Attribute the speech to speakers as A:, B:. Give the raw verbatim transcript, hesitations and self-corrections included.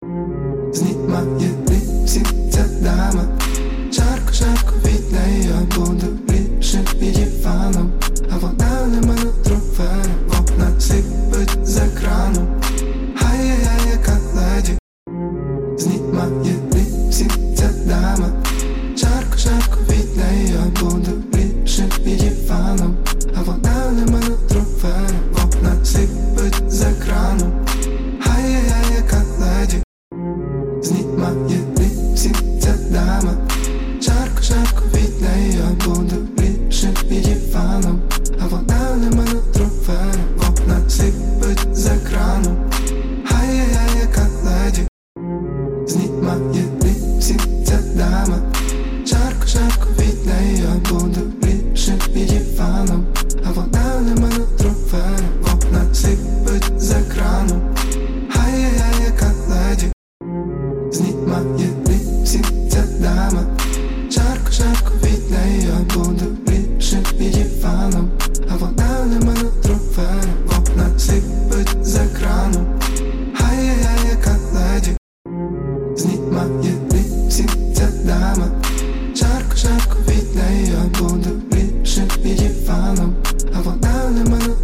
A: Знімає ліпсі ця дама. Жарко, жарко від неї, я буду ліпшим її фаном. А вона не мене трофеєм, вона сипить з екрану. Хай-яй-яй, яка леді. Знімає ліпсі ця дама. Жарко, жарко від неї, я буду ліпшим її фаном. А вона не мене трофеєм, вона сипить з екрану. Хай-яй-яй, яка леді. Знімає ліпсі ця дама. Жарко, жарко від неї, я буду ліпшим її фаном. А вона не мене трофеєм, вона сипить з екрану. Хай-яй-яй, яка леді. Знімає ліпсі ця дама. Жарко, жарко від неї, я буду ліпшим її фаном. А вона не мене трофеєм, вона сипить з екрану. Хай-яй-яй, яка леді. Знімає ліпсі ця дама. Жарко, жарко від неї, я буду ліпшим її фаном. А вона не мене трофеєм, вона сипить з екрану. Хай-яй-яй, яка леді. Знімає ліпсі ця дама. Жарко, жарко від неї, я буду ліпшим її фаном. А вона не мене